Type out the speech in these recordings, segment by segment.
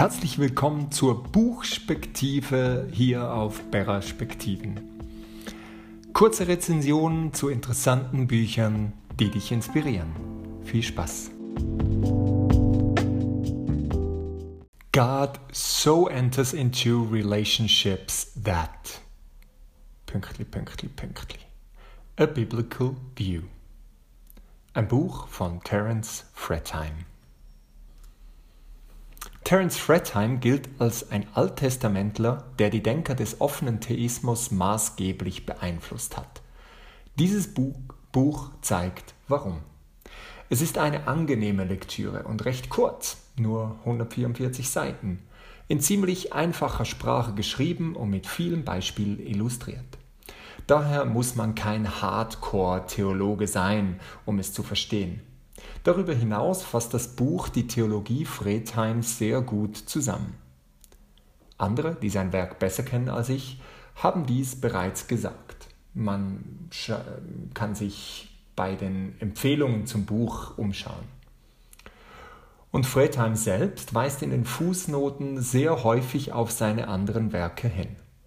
Herzlich willkommen zur Buchspektive hier auf Perspektiven. Kurze Rezensionen zu interessanten Büchern, die dich inspirieren. Viel Spaß! God so enters into relationships that... A Biblical View. Ein Buch von Terence Fretheim. Terence Fretheim gilt als ein Alttestamentler, der die Denker des offenen Theismus maßgeblich beeinflusst hat. Dieses Buch zeigt, warum. Es ist eine angenehme Lektüre und recht kurz, nur 144 Seiten, in ziemlich einfacher Sprache geschrieben und mit vielen Beispielen illustriert. Daher muss man kein Hardcore-Theologe sein, um es zu verstehen. Darüber hinaus fasst das Buch die Theologie Fretheims sehr gut zusammen. Andere, die sein Werk besser kennen als ich, haben dies bereits gesagt. Man kann sich bei den Empfehlungen zum Buch umschauen. Und Fretheim selbst weist in den Fußnoten sehr häufig auf seine anderen Werke hin.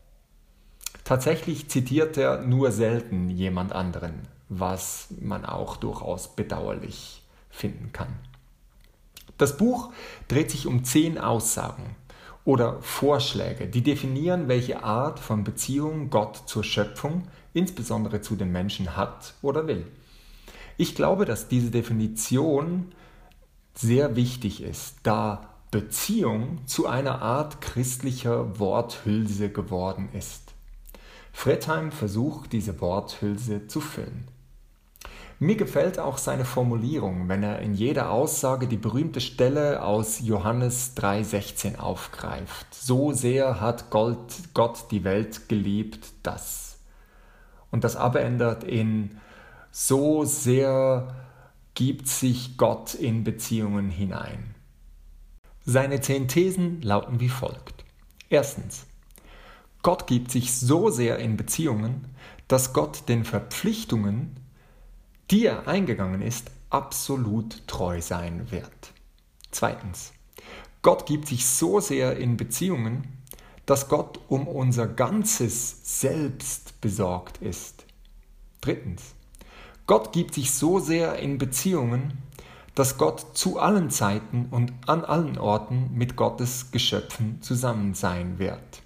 Tatsächlich zitiert er nur selten jemand anderen, was man auch durchaus bedauerlich finden kann. Das Buch dreht sich um 10 Aussagen oder Vorschläge, die definieren, welche Art von Beziehung Gott zur Schöpfung, insbesondere zu den Menschen, hat oder will. Ich glaube, dass diese Definition sehr wichtig ist, da Beziehung zu einer Art christlicher Worthülse geworden ist. Fretheim versucht, diese Worthülse zu füllen. Mir gefällt auch seine Formulierung, wenn er in jeder Aussage die berühmte Stelle aus Johannes 3,16 aufgreift. So sehr hat Gott die Welt geliebt, dass. Und das abändert in so sehr gibt sich Gott in Beziehungen hinein. Seine 10 Thesen lauten wie folgt. Erstens. Gott gibt sich so sehr in Beziehungen, dass Gott den Verpflichtungen, die er eingegangen ist, absolut treu sein wird. Zweitens. Gott gibt sich so sehr in Beziehungen, dass Gott um unser ganzes Selbst besorgt ist. Drittens. Gott gibt sich so sehr in Beziehungen, dass Gott zu allen Zeiten und an allen Orten mit Gottes Geschöpfen zusammen sein wird.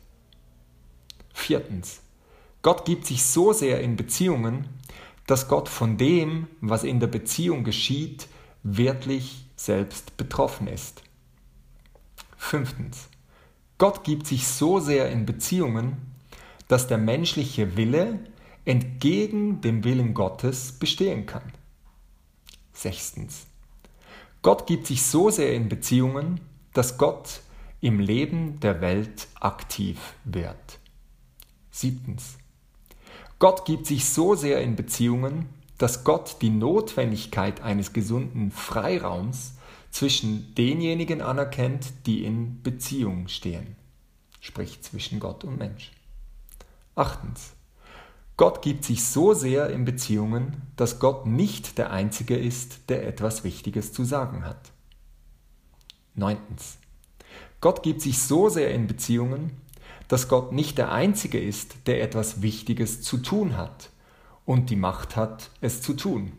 Viertens. Gott gibt sich so sehr in Beziehungen, dass Gott von dem, was in der Beziehung geschieht, wirklich selbst betroffen ist. Fünftens. Gott gibt sich so sehr in Beziehungen, dass der menschliche Wille entgegen dem Willen Gottes bestehen kann. Sechstens. Gott gibt sich so sehr in Beziehungen, dass Gott im Leben der Welt aktiv wird. Siebtens. Gott gibt sich so sehr in Beziehungen, dass Gott die Notwendigkeit eines gesunden Freiraums zwischen denjenigen anerkennt, die in Beziehung stehen, sprich zwischen Gott und Mensch. Achtens. Gott gibt sich so sehr in Beziehungen, dass Gott nicht der Einzige ist, der etwas Wichtiges zu sagen hat. Neuntens. Gott gibt sich so sehr in Beziehungen, dass Gott nicht der Einzige ist, der etwas Wichtiges zu tun hat und die Macht hat, es zu tun.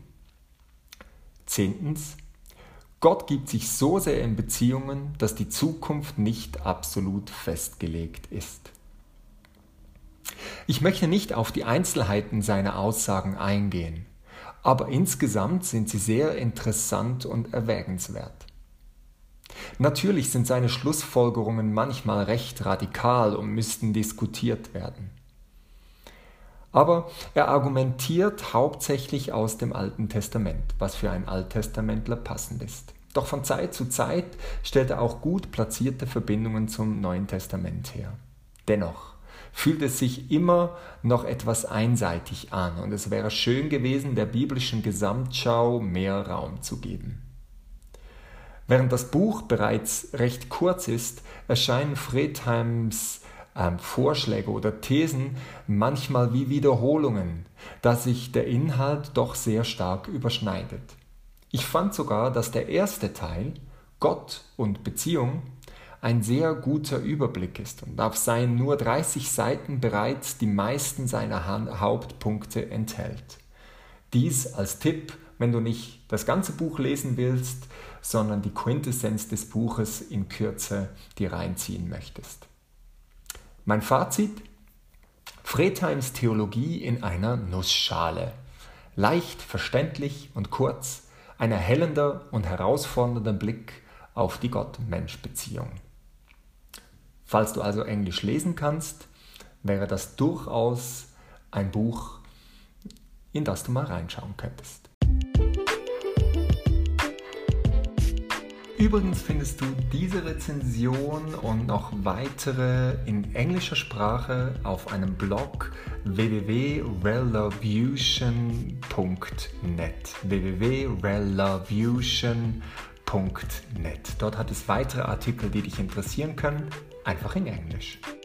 Zehntens. Gott gibt sich so sehr in Beziehungen, dass die Zukunft nicht absolut festgelegt ist. Ich möchte nicht auf die Einzelheiten seiner Aussagen eingehen, aber insgesamt sind sie sehr interessant und erwägenswert. Natürlich sind seine Schlussfolgerungen manchmal recht radikal und müssten diskutiert werden. Aber er argumentiert hauptsächlich aus dem Alten Testament, was für einen Alttestamentler passend ist. Doch von Zeit zu Zeit stellt er auch gut platzierte Verbindungen zum Neuen Testament her. Dennoch fühlt es sich immer noch etwas einseitig an und es wäre schön gewesen, der biblischen Gesamtschau mehr Raum zu geben. Während das Buch bereits recht kurz ist, erscheinen Fretheims Vorschläge oder Thesen manchmal wie Wiederholungen, da sich der Inhalt doch sehr stark überschneidet. Ich fand sogar, dass der erste Teil, Gott und Beziehung, ein sehr guter Überblick ist und auf seinen nur 30 Seiten bereits die meisten seiner Hauptpunkte enthält. Dies als Tipp, wenn du nicht das ganze Buch lesen willst, sondern die Quintessenz des Buches in Kürze dir reinziehen möchtest. Mein Fazit: Vredheims Theologie in einer Nussschale. Leicht verständlich und kurz, ein erhellender und herausfordernder Blick auf die Gott-Mensch-Beziehung. Falls du also Englisch lesen kannst, wäre das durchaus ein Buch, in das du mal reinschauen könntest. Übrigens findest du diese Rezension und noch weitere in englischer Sprache auf einem Blog www.relovution.net. www.relovution.net. Dort hat es weitere Artikel, die dich interessieren können, einfach in Englisch.